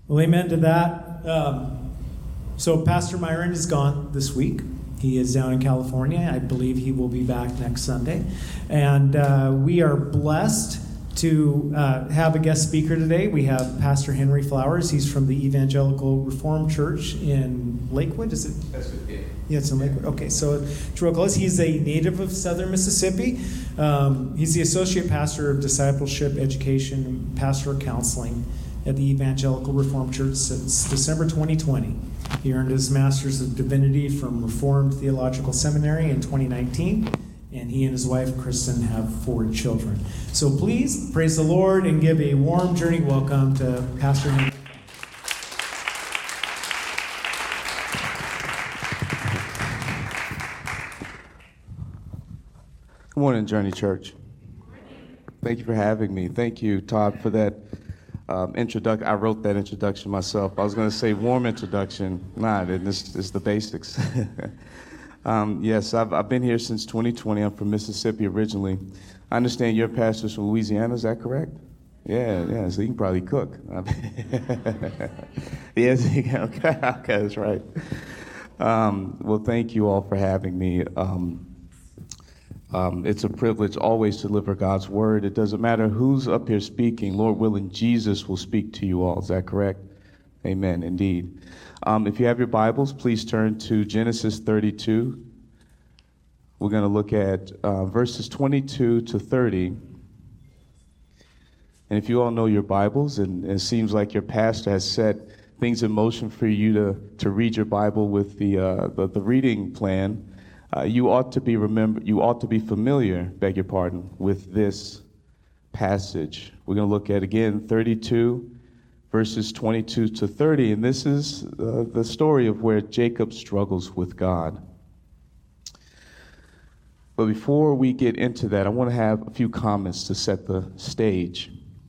Well, amen to that. So Pastor Myron is gone this week. He is down in California. I believe he will be back next Sunday. And we are blessed to have a guest speaker today. We have Pastor Henry Flowers. He's from the Evangelical Reformed Church in Lakewood. Is it? That's good. Yeah. Yeah, it's in Lakewood. Okay, so it's real close. He's a native of southern Mississippi. He's the associate pastor of discipleship, education, and pastoral counseling at the Evangelical Reformed Church since December 2020. He earned his Master's of Divinity from Reformed Theological Seminary in 2019, and he and his wife, Kristen, have 4 children. So please praise the Lord and give a warm journey welcome to Pastor Henry. Good morning, Journey Church. Thank you for having me. Thank you, Todd, for that introduction. I wrote that introduction myself. I was going to say warm introduction. Nah, this is the basics. Yes, I've been here since 2020. I'm from Mississippi originally. I understand your pastor's from Louisiana. Is that correct? Yeah. So you can probably cook. Yes, okay, that's right. Well, thank you all for having me. It's a privilege always to deliver God's word. It doesn't matter who's up here speaking. Lord willing, Jesus will speak to you all. Is that correct? Amen, indeed. If you have your Bibles, please turn to Genesis 32. We're going to look at verses 22 to 30. And if you all know your Bibles, and it seems like your pastor has set things in motion for you to read your Bible with the reading plan, you ought to be familiar, beg your pardon, with this passage. We're going to look at, again, 32, verses 22 to 30, and this is the story of where Jacob struggles with God. But before we get into that, I want to have a few comments to set the stage.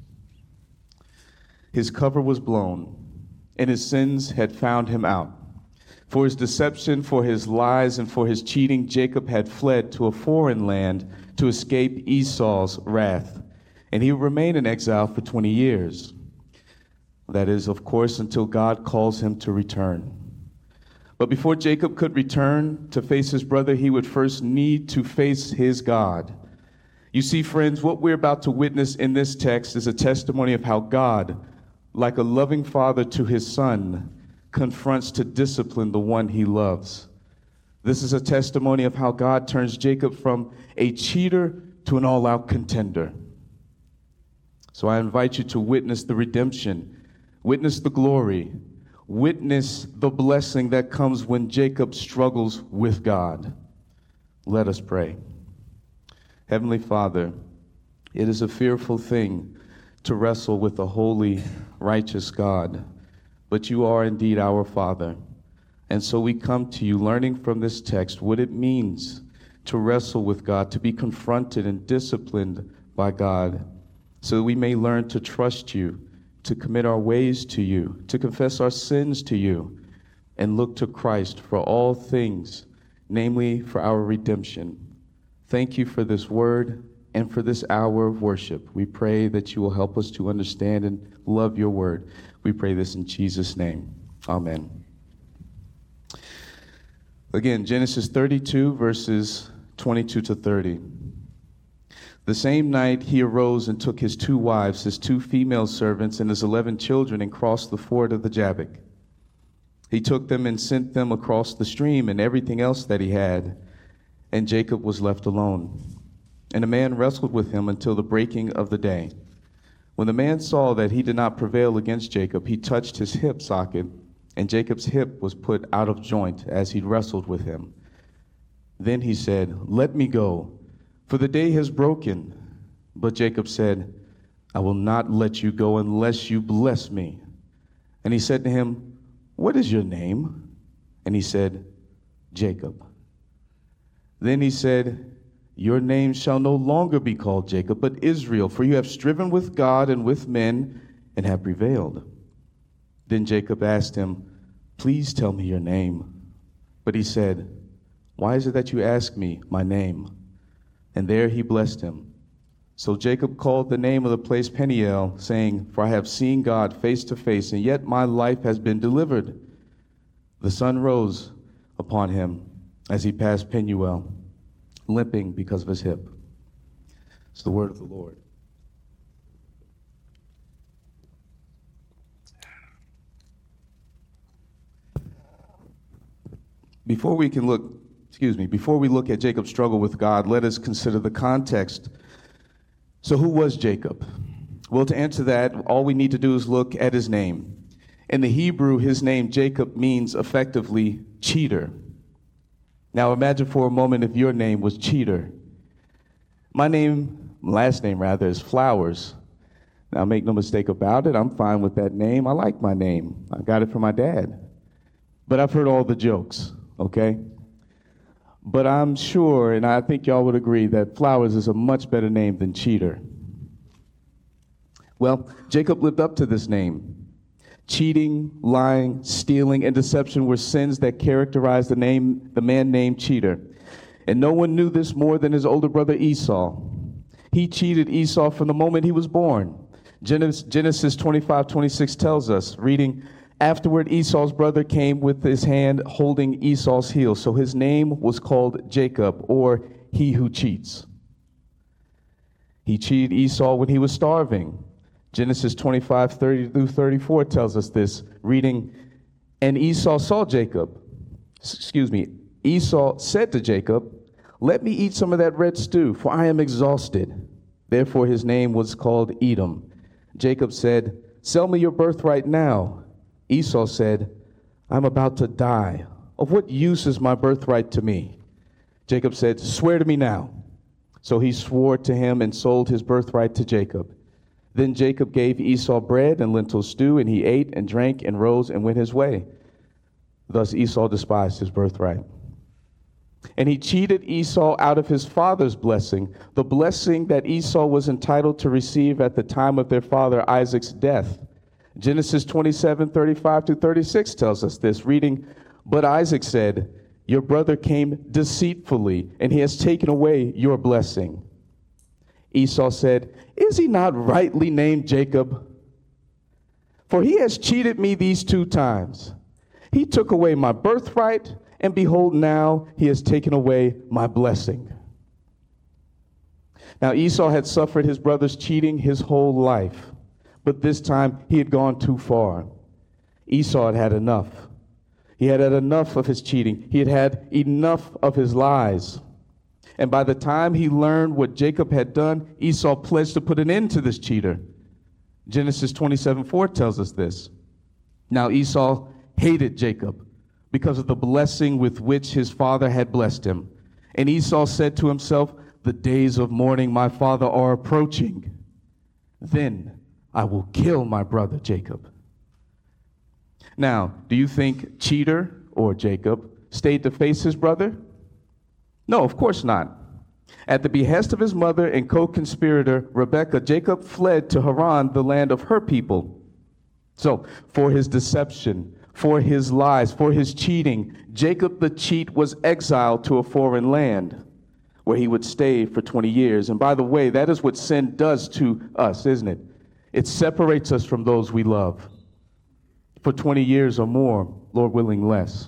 His cover was blown, and his sins had found him out. For his deception, for his lies, and for his cheating, Jacob had fled to a foreign land to escape Esau's wrath, and he would remain in exile for 20 years. That is, of course, until God calls him to return. But before Jacob could return to face his brother, he would first need to face his God. You see, friends, what we're about to witness in this text is a testimony of how God, like a loving father to his son, confronts to discipline the one he loves. This is a testimony of how God turns Jacob from a cheater to an all-out contender. So I invite you to witness the redemption, witness the glory, witness the blessing that comes when Jacob struggles with God. Let us pray. Heavenly Father, it is a fearful thing to wrestle with a holy, righteous God. But you are indeed our Father. And so we come to you learning from this text what it means to wrestle with God, to be confronted and disciplined by God, so that we may learn to trust you, to commit our ways to you, to confess our sins to you, and look to Christ for all things, namely for our redemption. Thank you for this word and for this hour of worship. We pray that you will help us to understand and love your word. We pray this in Jesus' name. Amen. Again, Genesis 32, verses 22 to 30. The same night he arose and took his 2 wives, his 2 female servants, and his 11 children, and crossed the ford of the Jabbok. He took them and sent them across the stream and everything else that he had, and Jacob was left alone. And a man wrestled with him until the breaking of the day. When the man saw that he did not prevail against Jacob, he touched his hip socket, and Jacob's hip was put out of joint as he wrestled with him. Then he said, "Let me go, for the day has broken." But Jacob said, "I will not let you go unless you bless me." And he said to him, "What is your name?" And he said, "Jacob." Then he said, "Your name shall no longer be called Jacob, but Israel, for you have striven with God and with men and have prevailed." Then Jacob asked him, "Please tell me your name." But he said, "Why is it that you ask me my name?" And there he blessed him. So Jacob called the name of the place Peniel, saying, For I have seen God face to face, and yet my life has been delivered. The sun rose upon him as he passed Penuel, limping because of his hip. It's the word of the Lord. Before we look at Jacob's struggle with God, let us consider the context. So who was Jacob? Well, to answer that, all we need to do is look at his name. In the Hebrew, his name Jacob means effectively cheater. Now imagine for a moment if your name was Cheater. My last name is Flowers. Now make no mistake about it, I'm fine with that name. I like my name. I got it from my dad. But I've heard all the jokes, okay? But I'm sure, and I think y'all would agree, that Flowers is a much better name than Cheater. Well, Jacob lived up to this name. Cheating, lying, stealing, and deception were sins that characterized the man named Cheater. And no one knew this more than his older brother Esau. He cheated Esau from the moment he was born. Genesis 25:26 tells us, reading, Afterward Esau's brother came with his hand holding Esau's heel. So his name was called Jacob, or he who cheats. He cheated Esau when he was starving. Genesis 25:30-34 tells us this, reading, And Esau said to Jacob, Let me eat some of that red stew, for I am exhausted. Therefore his name was called Edom. Jacob said, Sell me your birthright now. Esau said, I'm about to die. Of what use is my birthright to me? Jacob said, Swear to me now. So he swore to him and sold his birthright to Jacob. Then Jacob gave Esau bread and lentil stew, and he ate and drank and rose and went his way. Thus Esau despised his birthright. And he cheated Esau out of his father's blessing, the blessing that Esau was entitled to receive at the time of their father Isaac's death. Genesis 27:35-36 tells us this, reading, But Isaac said, Your brother came deceitfully, and he has taken away your blessing. Esau said, Is he not rightly named Jacob? For he has cheated me these 2 times. He took away my birthright, and behold, now he has taken away my blessing. Now Esau had suffered his brother's cheating his whole life, but this time he had gone too far. Esau had had enough. He had had enough of his cheating. He had had enough of his lies. And by the time he learned what Jacob had done, Esau pledged to put an end to this cheater. Genesis 27:4 tells us this. Now Esau hated Jacob because of the blessing with which his father had blessed him. And Esau said to himself, The days of mourning my father are approaching. Then I will kill my brother Jacob. Now, do you think Cheater, or Jacob, stayed to face his brother? No, of course not. At the behest of his mother and co-conspirator Rebekah, Jacob fled to Haran, the land of her people. So, for his deception, for his lies, for his cheating, Jacob the cheat was exiled to a foreign land where he would stay for 20 years. And by the way, that is what sin does to us, isn't it? It separates us from those we love for 20 years or more, Lord willing, less.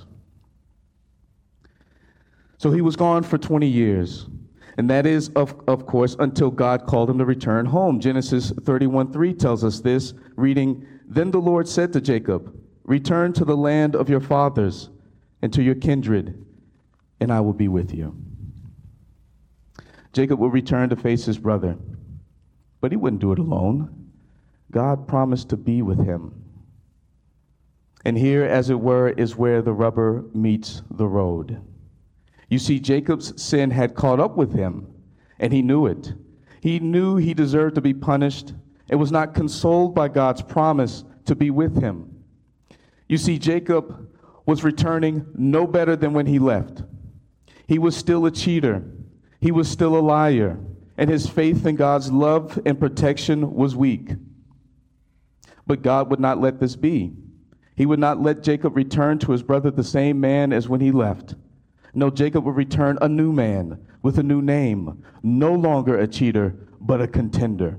So he was gone for 20 years. And that is, of course, until God called him to return home. Genesis 31:3 tells us this, reading, Then the Lord said to Jacob, Return to the land of your fathers and to your kindred, and I will be with you. Jacob would return to face his brother, but he wouldn't do it alone. God promised to be with him. And here, as it were, is where the rubber meets the road. You see, Jacob's sin had caught up with him, and he knew it. He knew he deserved to be punished and was not consoled by God's promise to be with him. You see, Jacob was returning no better than when he left. He was still a cheater. He was still a liar, and his faith in God's love and protection was weak. But God would not let this be. He would not let Jacob return to his brother the same man as when he left. No, Jacob would return a new man with a new name, no longer a cheater, but a contender.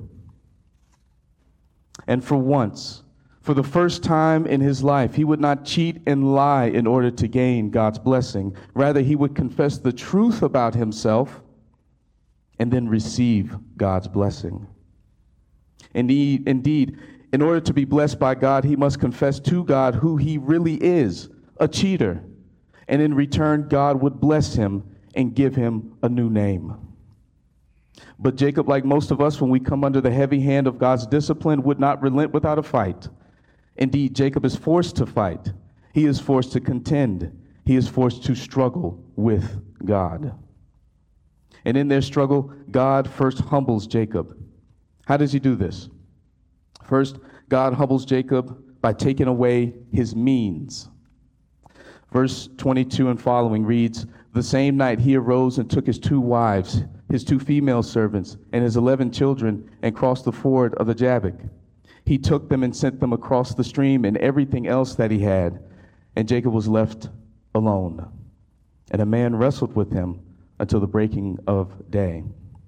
And for once, for the first time in his life, he would not cheat and lie in order to gain God's blessing. Rather, he would confess the truth about himself and then receive God's blessing. Indeed, in order to be blessed by God, he must confess to God who he really is, a cheater. And in return, God would bless him and give him a new name. But Jacob, like most of us, when we come under the heavy hand of God's discipline, would not relent without a fight. Indeed, Jacob is forced to fight. He is forced to contend. He is forced to struggle with God. And in their struggle, God first humbles Jacob. How does he do this? First, God humbles Jacob by taking away his means. Verse 22 and following reads, "The same night he arose and took his 2 wives, his 2 female servants, and his 11 children, and crossed the ford of the Jabbok. He took them and sent them across the stream and everything else that he had, and Jacob was left alone. And a man wrestled with him until the breaking of day."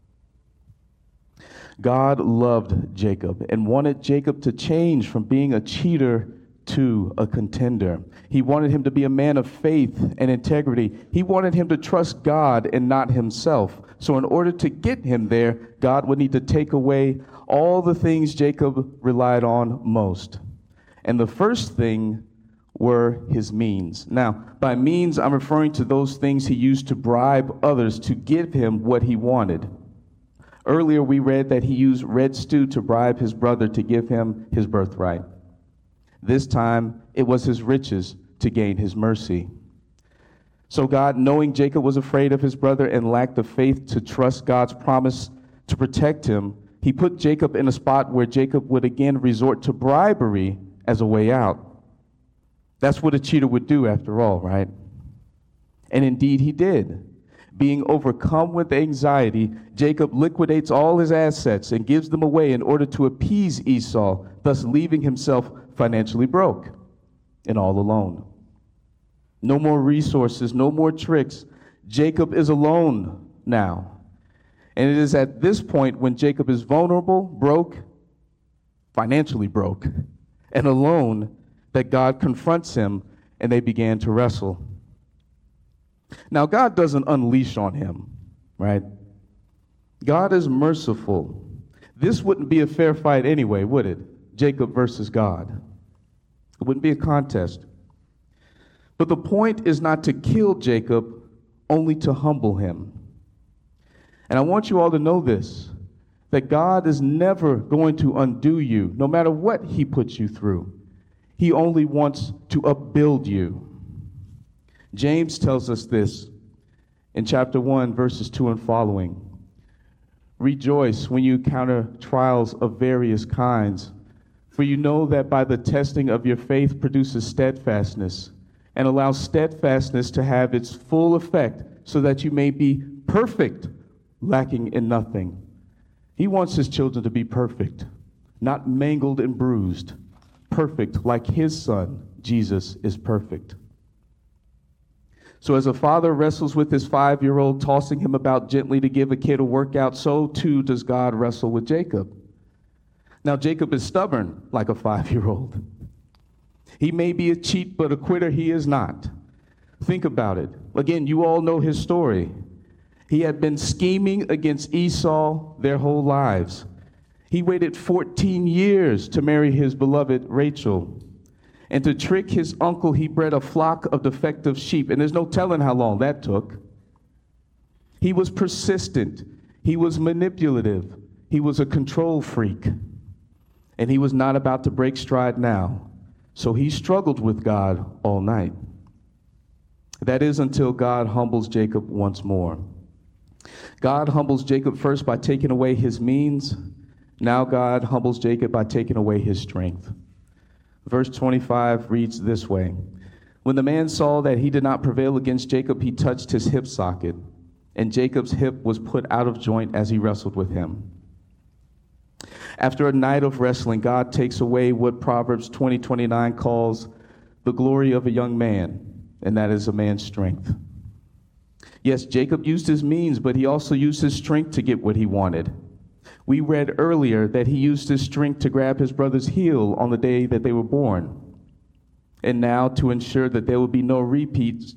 God loved Jacob and wanted Jacob to change from being a cheater to a contender. He wanted him to be a man of faith and integrity. He wanted him to trust God and not himself. So in order to get him there, God would need to take away all the things Jacob relied on most. And the first thing were his means. Now, by means, I'm referring to those things he used to bribe others to give him what he wanted. Earlier, we read that he used red stew to bribe his brother to give him his birthright. This time, it was his riches to gain his mercy. So God, knowing Jacob was afraid of his brother and lacked the faith to trust God's promise to protect him, he put Jacob in a spot where Jacob would again resort to bribery as a way out. That's what a cheater would do after all, right? And indeed he did. Being overcome with anxiety, Jacob liquidates all his assets and gives them away in order to appease Esau, thus leaving himself financially broke and all alone. No more resources, no more tricks. Jacob is alone now. And it is at this point when Jacob is vulnerable, broke, financially broke, and alone that God confronts him and they began to wrestle. Now, God doesn't unleash on him, right? God is merciful. This wouldn't be a fair fight anyway, would it? Jacob versus God. It wouldn't be a contest. But the point is not to kill Jacob, only to humble him. And I want you all to know this, that God is never going to undo you, no matter what he puts you through. He only wants to upbuild you. James tells us this in chapter 1, verses 2 and following. "Rejoice when you encounter trials of various kinds, for you know that by the testing of your faith produces steadfastness, and allows steadfastness to have its full effect, so that you may be perfect, lacking in nothing." He wants his children to be perfect, not mangled and bruised, perfect like his son, Jesus, is perfect. So as a father wrestles with his 5-year-old, tossing him about gently to give a kid a workout, so too does God wrestle with Jacob. Now, Jacob is stubborn like a 5-year-old. He may be a cheat, but a quitter he is not. Think about it. Again, you all know his story. He had been scheming against Esau their whole lives. He waited 14 years to marry his beloved Rachel. And to trick his uncle, he bred a flock of defective sheep. And there's no telling how long that took. He was persistent. He was manipulative. He was a control freak. And he was not about to break stride now. So he struggled with God all night. That is until God humbles Jacob once more. God humbles Jacob first by taking away his means. Now God humbles Jacob by taking away his strength. Verse 25 reads this way. "When the man saw that he did not prevail against Jacob, he touched his hip socket, and Jacob's hip was put out of joint as he wrestled with him." After a night of wrestling, God takes away what Proverbs 20:29 calls the glory of a young man, and that is a man's strength. Yes, Jacob used his means, but he also used his strength to get what he wanted. We read earlier that he used his strength to grab his brother's heel on the day that they were born. And now, to ensure that there will be no repeats,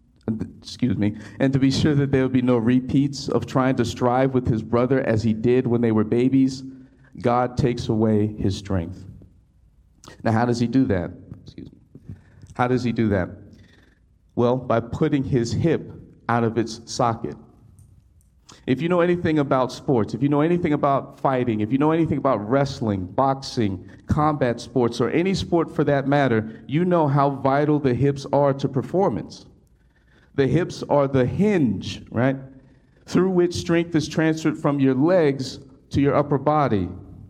and to be sure that there will be no repeats of trying to strive with his brother as he did when they were babies, God takes away his strength. Now, how does he do that? How does he do that? Well, by putting his hip out of its socket. If you know anything about sports, if you know anything about fighting, if you know anything about wrestling, boxing, combat sports, or any sport for that matter, you know how vital the hips are to performance. The hips are the hinge, right, through which strength is transferred from your legs to your upper body,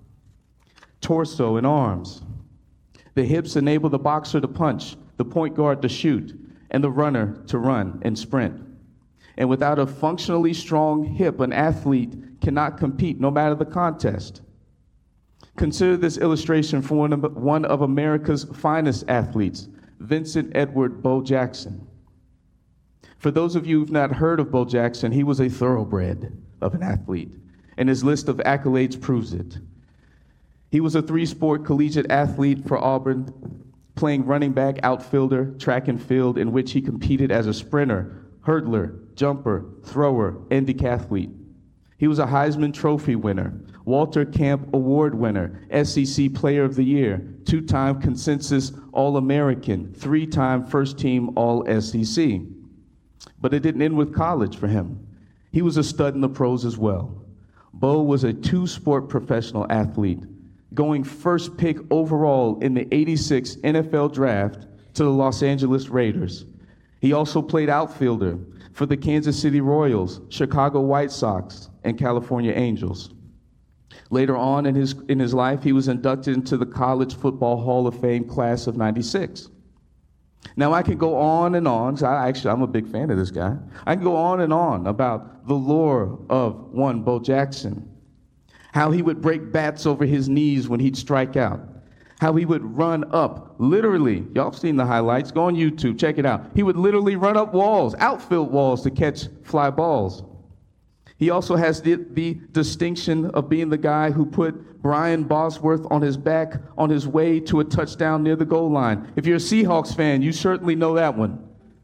torso, and arms. The hips enable the boxer to punch, the point guard to shoot, and the runner to run and sprint. And without a functionally strong hip, an athlete cannot compete, no matter the contest. Consider this illustration from one of America's finest athletes, Vincent Edward Bo Jackson. For those of you who've not heard of Bo Jackson, he was a thoroughbred of an athlete, and his list of accolades proves it. He was a three-sport collegiate athlete for Auburn, playing running back, outfielder, track and field, in which he competed as a sprinter, hurdler, jumper, thrower, and decathlete. He was a Heisman Trophy winner, Walter Camp Award winner, SEC Player of the Year, two-time consensus All-American, three-time first-team All-SEC. But it didn't end with college for him. He was a stud in the pros as well. Bo was a two-sport professional athlete, going first pick overall in the '86 NFL Draft to the Los Angeles Raiders. He also played outfielder for the Kansas City Royals, Chicago White Sox, and California Angels. Later on in his life, he was inducted into the College Football Hall of Fame class of '96. Now, I can go on and on. So I'm a big fan of this guy. I can go on and on about the lore of one Bo Jackson, how he would break bats over his knees when he'd strike out, how he would run up, literally, y'all seen the highlights, go on YouTube, check it out. He would literally run up walls, outfield walls, to catch fly balls. He also has the distinction of being the guy who put Brian Bosworth on his back on his way to a touchdown near the goal line. If you're a Seahawks fan, you certainly know that one.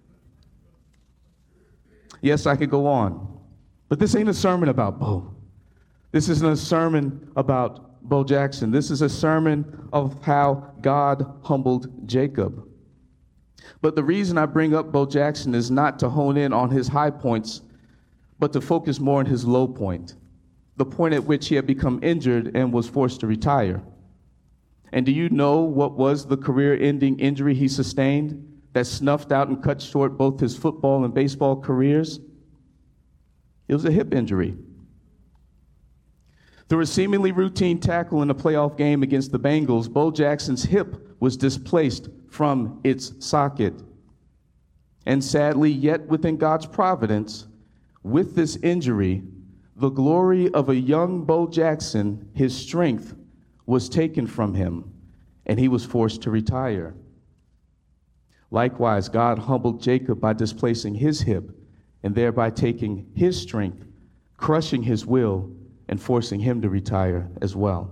Yes, I could go on. But this ain't a sermon about Bo. This isn't a sermon about Bo Jackson. This is a sermon of how God humbled Jacob. But the reason I bring up Bo Jackson is not to hone in on his high points, but to focus more on his low point, the point at which he had become injured and was forced to retire. And do you know what was the career-ending injury he sustained that snuffed out and cut short both his football and baseball careers? It was a hip injury. Through a seemingly routine tackle in a playoff game against the Bengals, Bo Jackson's hip was displaced from its socket. And sadly, yet within God's providence, with this injury, the glory of a young Bo Jackson, his strength, was taken from him, and he was forced to retire. Likewise, God humbled Jacob by displacing his hip, and thereby taking his strength, crushing his will, and forcing him to retire as well.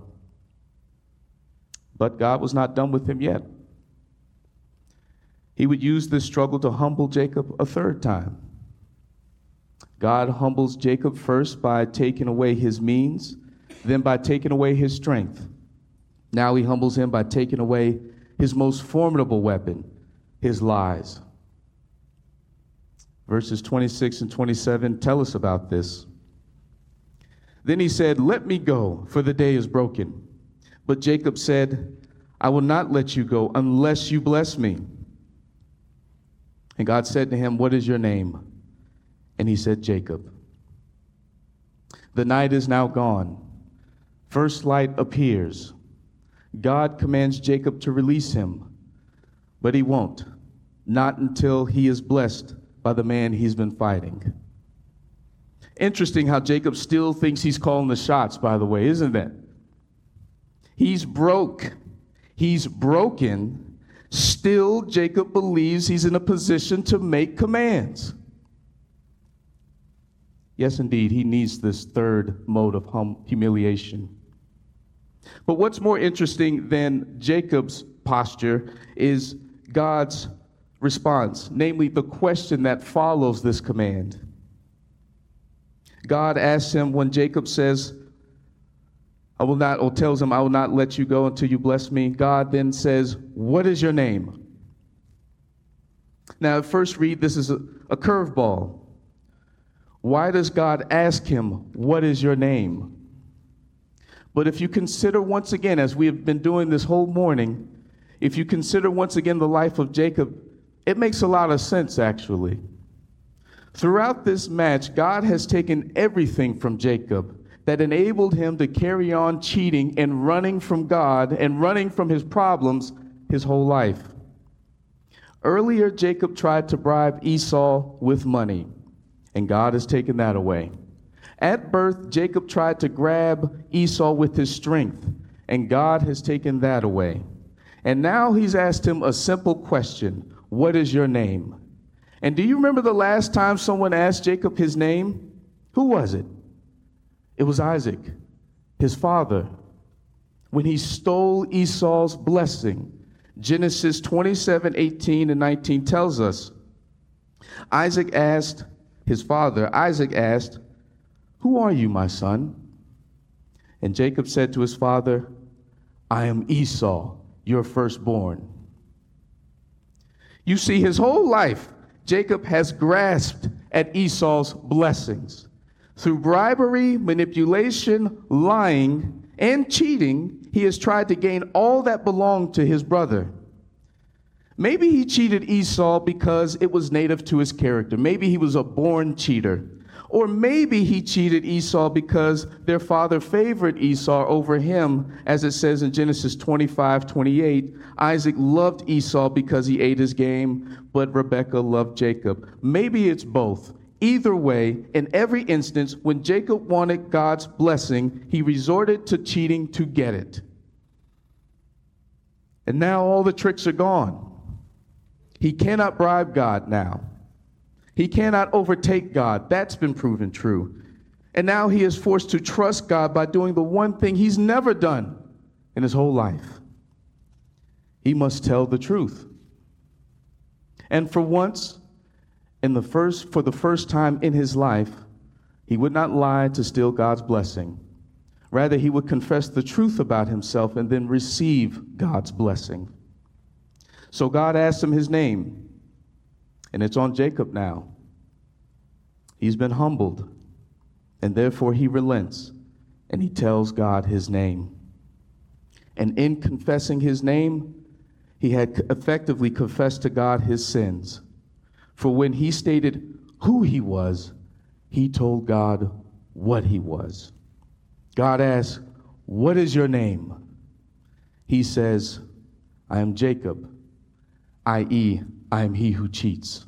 But God was not done with him yet. He would use this struggle to humble Jacob a third time. God humbles Jacob first by taking away his means, then by taking away his strength. Now he humbles him by taking away his most formidable weapon, his lies. Verses 26 and 27 tell us about this. Then he said, "Let me go, for the day is broken." But Jacob said, "I will not let you go unless you bless me." And God said to him, "What is your name?" And he said, "Jacob." The night is now gone. First light appears. God commands Jacob to release him, but he won't, not until he is blessed by the man he's been fighting. Interesting how Jacob still thinks he's calling the shots, by the way, isn't it? He's broke. He's broken. Still, Jacob believes he's in a position to make commands. Yes, indeed, he needs this third mode of humiliation. But what's more interesting than Jacob's posture is God's response, namely the question that follows this command. God asks him when Jacob says, tells him, I will not let you go until you bless me. God then says, what is your name? Now, at first read, this is a curveball. Why does God ask him, what is your name? But if you consider once again, as we have been doing this whole morning, if you consider once again the life of Jacob, it makes a lot of sense, actually. Throughout this match, God has taken everything from Jacob that enabled him to carry on cheating and running from God and running from his problems his whole life. Earlier, Jacob tried to bribe Esau with money, and God has taken that away. At birth, Jacob tried to grab Esau with his strength, and God has taken that away. And now he's asked him a simple question, what is your name? And do you remember the last time someone asked Jacob his name? Who was it? It was Isaac, his father, when he stole Esau's blessing. Genesis 27:18 and 19 tells us, his father, Isaac asked, who are you, my son? And Jacob said to his father, I am Esau, your firstborn. You see, his whole life, Jacob has grasped at Esau's blessings. Through bribery, manipulation, lying, and cheating, he has tried to gain all that belonged to his brother. Maybe he cheated Esau because it was native to his character. Maybe he was a born cheater. Or maybe he cheated Esau because their father favored Esau over him. As it says in Genesis 25:28, Isaac loved Esau because he ate his game, but Rebekah loved Jacob. Maybe it's both. Either way, in every instance, when Jacob wanted God's blessing, he resorted to cheating to get it. And now all the tricks are gone. He cannot bribe God now. He cannot overtake God. That's been proven true. And now he is forced to trust God by doing the one thing he's never done in his whole life. He must tell the truth. And for once, for the first time in his life, he would not lie to steal God's blessing. Rather, he would confess the truth about himself and then receive God's blessing. So God asked him his name, and it's on Jacob now. He's been humbled, and therefore he relents, and he tells God his name. And in confessing his name, he had effectively confessed to God his sins. For when he stated who he was, he told God what he was. God asked, what is your name? He says, I am Jacob, i.e., I am he who cheats.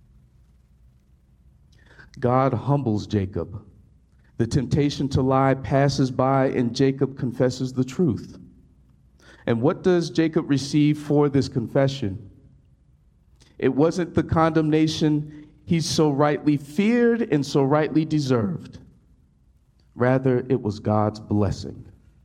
God humbles Jacob. The temptation to lie passes by, and Jacob confesses the truth. And what does Jacob receive for this confession? It wasn't the condemnation he so rightly feared and so rightly deserved. Rather, it was God's blessing.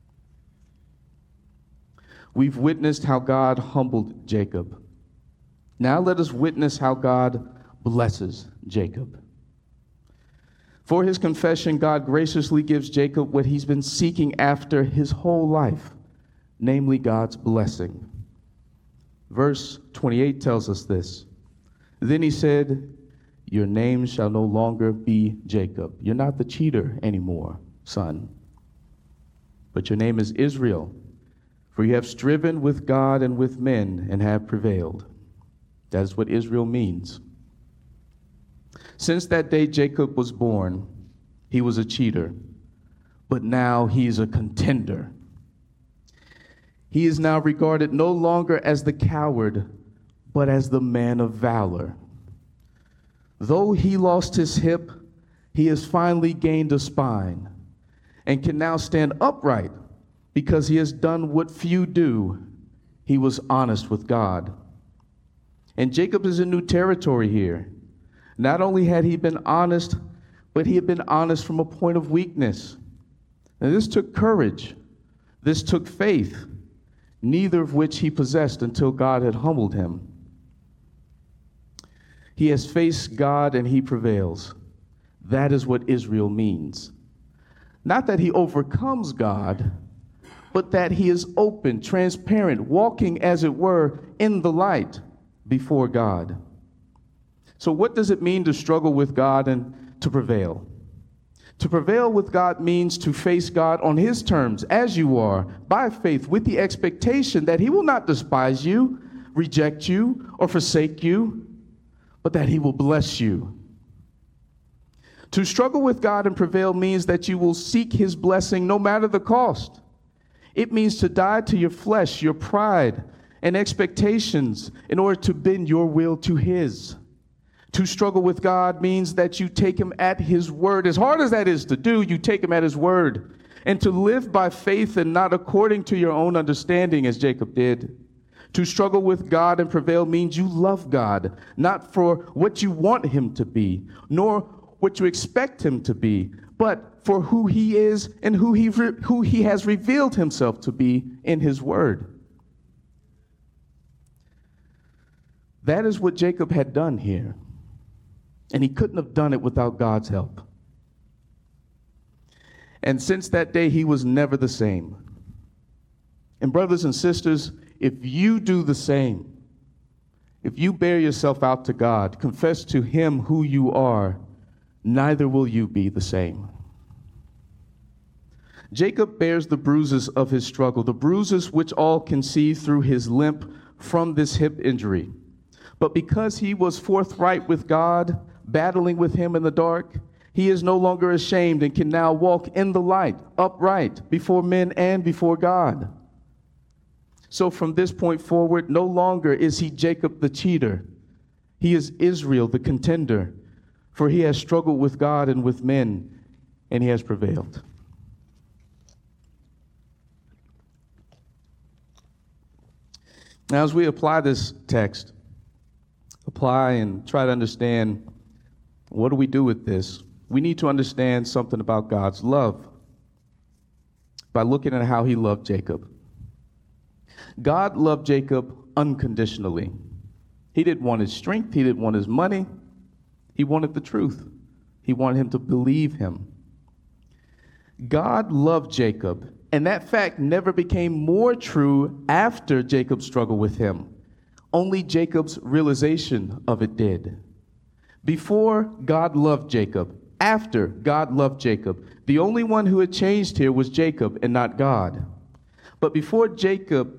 We've witnessed how God humbled Jacob. Now let us witness how God blesses Jacob. For his confession, God graciously gives Jacob what he's been seeking after his whole life, namely God's blessing. Verse 28 tells us this. Then he said, your name shall no longer be Jacob. You're not the cheater anymore, son. But your name is Israel, for you have striven with God and with men and have prevailed. That is what Israel means. Since that day Jacob was born, he was a cheater, but now he is a contender. He is now regarded no longer as the coward, but as the man of valor. Though he lost his hip, he has finally gained a spine and can now stand upright because he has done what few do. He was honest with God. And Jacob is in new territory here. Not only had he been honest but he had been honest from a point of weakness. And this took courage. This took faith, neither of which he possessed until God had humbled him. He has faced God and he prevails. That is what Israel means. Not that he overcomes God, but that he is open, transparent, walking, as it were, in the light before God. So what does it mean to struggle with God and to prevail? To prevail with God means to face God on his terms, as you are, by faith, with the expectation that he will not despise you, reject you, or forsake you, but that he will bless you. To struggle with God and prevail means that you will seek his blessing no matter the cost. It means to die to your flesh, your pride, and expectations in order to bend your will to his. To struggle with God means that you take him at his word. As hard as that is to do, you take him at his word. And to live by faith and not according to your own understanding, as Jacob did. To struggle with God and prevail means you love God, not for what you want him to be, nor what you expect him to be, but for who he is and who he has revealed himself to be in his word. That is what Jacob had done here. And he couldn't have done it without God's help. And since that day, he was never the same. And brothers and sisters, if you do the same, if you bear yourself out to God, confess to him who you are, neither will you be the same. Jacob bears the bruises of his struggle, the bruises which all can see through his limp from this hip injury. But because he was forthright with God, battling with him in the dark, he is no longer ashamed and can now walk in the light, upright, before men and before God. So from this point forward, no longer is he Jacob the cheater. He is Israel the contender, for he has struggled with God and with men, and he has prevailed. Now, as we apply this text, apply and try to understand what do we do with this, we need to understand something about God's love by looking at how he loved Jacob. God loved Jacob unconditionally. He didn't want his strength. He didn't want his money. He wanted the truth. He wanted him to believe him. God loved Jacob, and that fact never became more true after Jacob struggled with him. Only Jacob's realization of it did. Before, God loved Jacob. After, God loved Jacob. The only one who had changed here was Jacob and not God. But before Jacob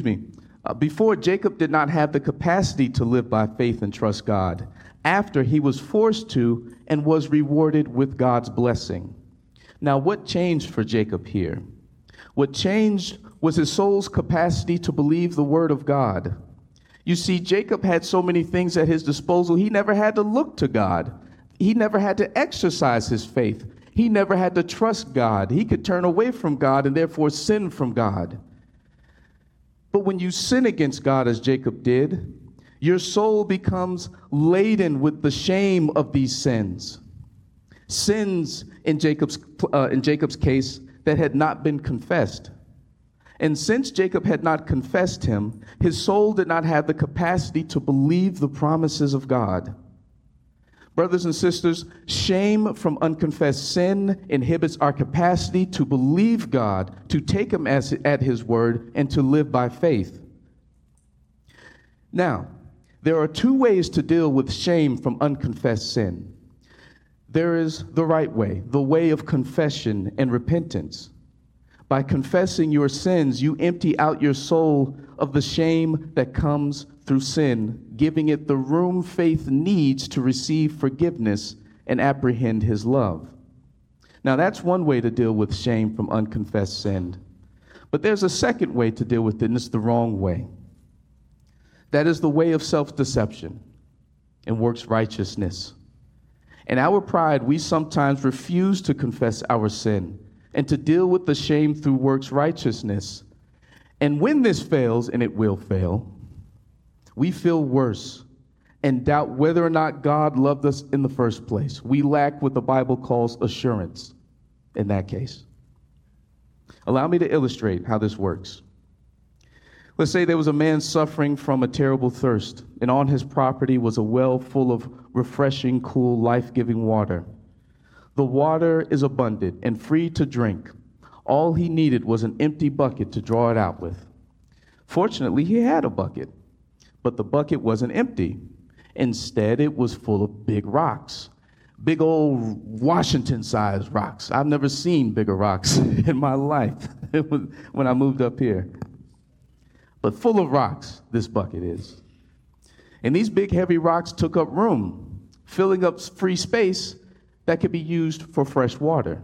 did not have the capacity to live by faith and trust God. After, he was forced to and was rewarded with God's blessing. Now, what changed for Jacob here? What changed was his soul's capacity to believe the word of God. You see, Jacob had so many things at his disposal, he never had to look to God. He never had to exercise his faith. He never had to trust God. He could turn away from God and therefore sin from God. But when you sin against God, as Jacob did, your soul becomes laden with the shame of these sins. Sins, in Jacob's case, that had not been confessed. And since Jacob had not confessed him, his soul did not have the capacity to believe the promises of God. Brothers and sisters, shame from unconfessed sin inhibits our capacity to believe God, to take him at his word, and to live by faith. Now, there are two ways to deal with shame from unconfessed sin. There is the right way, the way of confession and repentance. By confessing your sins, you empty out your soul of the shame that comes through sin, giving it the room faith needs to receive forgiveness and apprehend his love. Now, that's one way to deal with shame from unconfessed sin. But there's a second way to deal with it, and it's the wrong way. That is the way of self-deception and works righteousness. In our pride, we sometimes refuse to confess our sin and to deal with the shame through works righteousness. And when this fails, and it will fail, we feel worse and doubt whether or not God loved us in the first place. We lack what the Bible calls assurance in that case. Allow me to illustrate how this works. Let's say there was a man suffering from a terrible thirst, and on his property was a well full of refreshing, cool, life-giving water. The water is abundant and free to drink. All he needed was an empty bucket to draw it out with. Fortunately, he had a bucket, but the bucket wasn't empty. Instead, it was full of big rocks, big old Washington-sized rocks. I've never seen bigger rocks in my life when I moved up here. But full of rocks, this bucket is. And these big, heavy rocks took up room, filling up free space that could be used for fresh water.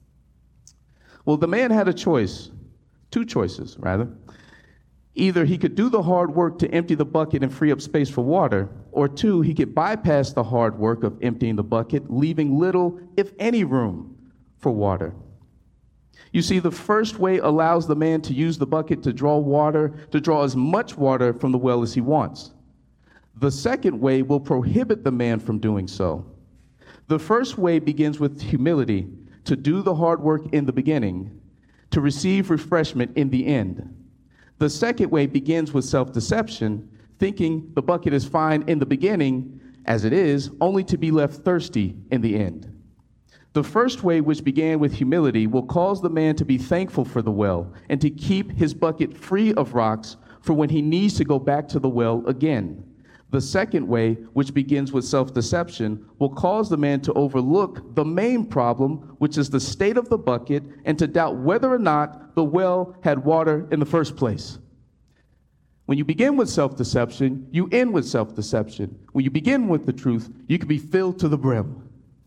Well, the man had a choice, two choices, rather. Either he could do the hard work to empty the bucket and free up space for water, or two, he could bypass the hard work of emptying the bucket, leaving little, if any, room for water. You see, the first way allows the man to use the bucket to draw as much water from the well as he wants. The second way will prohibit the man from doing so. The first way begins with humility, to do the hard work in the beginning, to receive refreshment in the end. The second way begins with self-deception, thinking the bucket is fine in the beginning, as it is, only to be left thirsty in the end. The first way, which began with humility, will cause the man to be thankful for the well and to keep his bucket free of rocks for when he needs to go back to the well again. The second way, which begins with self-deception, will cause the man to overlook the main problem, which is the state of the bucket, and to doubt whether or not the well had water in the first place. When you begin with self-deception, you end with self-deception. When you begin with the truth, you can be filled to the brim.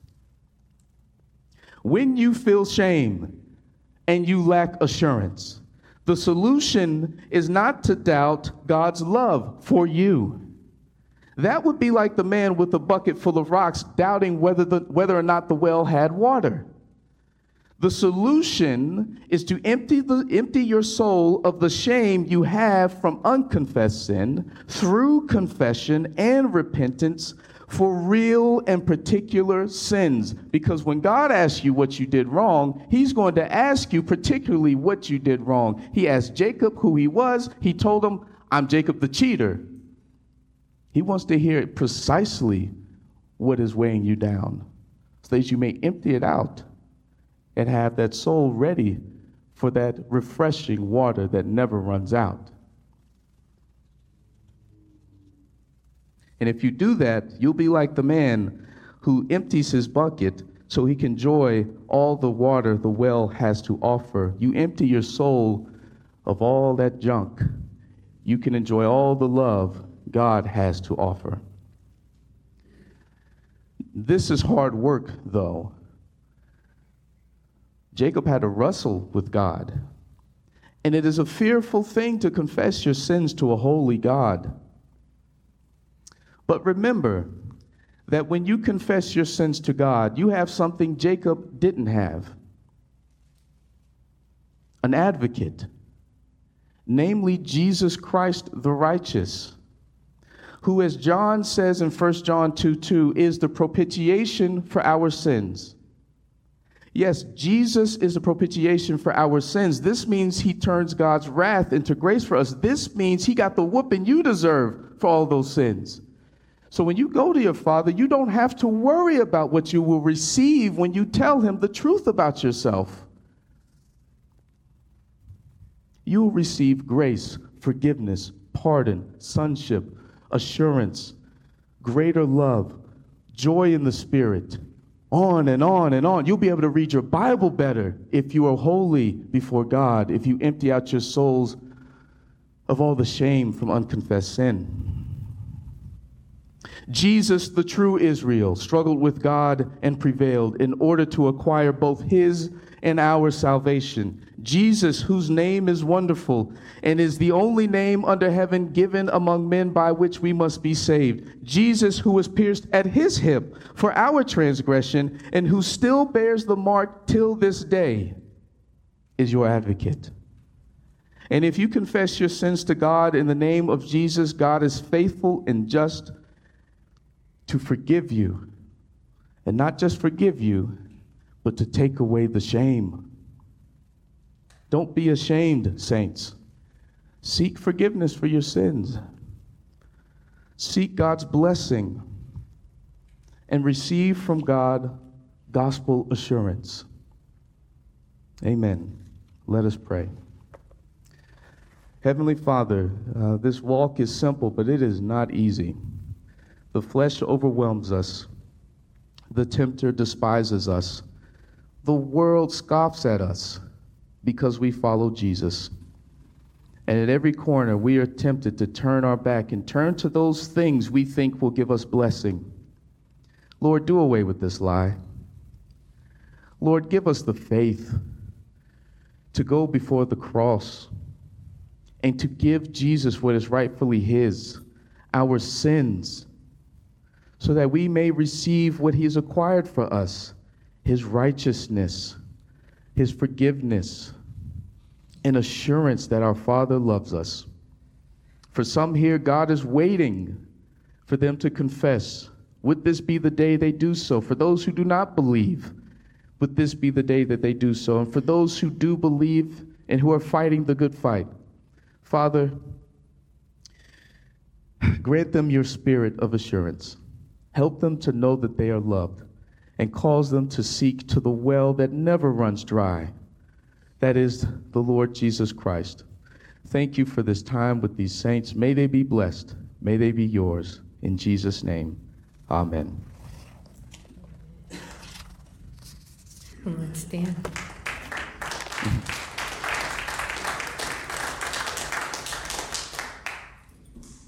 When you feel shame and you lack assurance, the solution is not to doubt God's love for you. That would be like the man with the bucket full of rocks doubting whether or not the well had water. The solution is to empty your soul of the shame you have from unconfessed sin through confession and repentance for real and particular sins. Because when God asks you what you did wrong, he's going to ask you particularly what you did wrong. He asked Jacob who he was. He told him, I'm Jacob the cheater. He wants to hear precisely what is weighing you down, so that you may empty it out and have that soul ready for that refreshing water that never runs out. And if you do that, you'll be like the man who empties his bucket so he can enjoy all the water the well has to offer. You empty your soul of all that junk. You can enjoy all the love God has to offer. This is hard work, though. Jacob had to wrestle with God. And it is a fearful thing to confess your sins to a holy God. But remember that when you confess your sins to God, you have something Jacob didn't have. An advocate, namely Jesus Christ the righteous, who, as John says in 1 John 2:2, is the propitiation for our sins. Yes, Jesus is the propitiation for our sins. This means he turns God's wrath into grace for us. This means he got the whooping you deserve for all those sins. So when you go to your Father, you don't have to worry about what you will receive when you tell him the truth about yourself. You will receive grace, forgiveness, pardon, sonship, assurance, greater love, joy in the Spirit, on and on and on. You'll be able to read your Bible better if you are holy before God, if you empty out your souls of all the shame from unconfessed sin. Jesus, the true Israel, struggled with God and prevailed in order to acquire both his and our salvation. Jesus, whose name is wonderful and is the only name under heaven given among men by which we must be saved. Jesus, who was pierced at his hip for our transgression and who still bears the mark till this day, is your advocate. And if you confess your sins to God in the name of Jesus, God is faithful and just to forgive you, and not just forgive you, but to take away the shame. Don't be ashamed, saints. Seek forgiveness for your sins. Seek God's blessing and receive from God gospel assurance. Amen. Let us pray. Heavenly Father, this walk is simple, but it is not easy. The flesh overwhelms us. The tempter despises us. The world scoffs at us because we follow Jesus. And at every corner, we are tempted to turn our back and turn to those things we think will give us blessing. Lord, do away with this lie. Lord, give us the faith to go before the cross and to give Jesus what is rightfully his, our sins, so that we may receive what he has acquired for us, his righteousness, his forgiveness, and assurance that our Father loves us. For some here, God is waiting for them to confess. Would this be the day they do so? For those who do not believe, would this be the day that they do so? And for those who do believe and who are fighting the good fight, Father, grant them your spirit of assurance. Help them to know that they are loved, and cause them to seek to the well that never runs dry. That is the Lord Jesus Christ. Thank you for this time with these saints. May they be blessed. May they be yours. In Jesus' name, amen. Let's stand.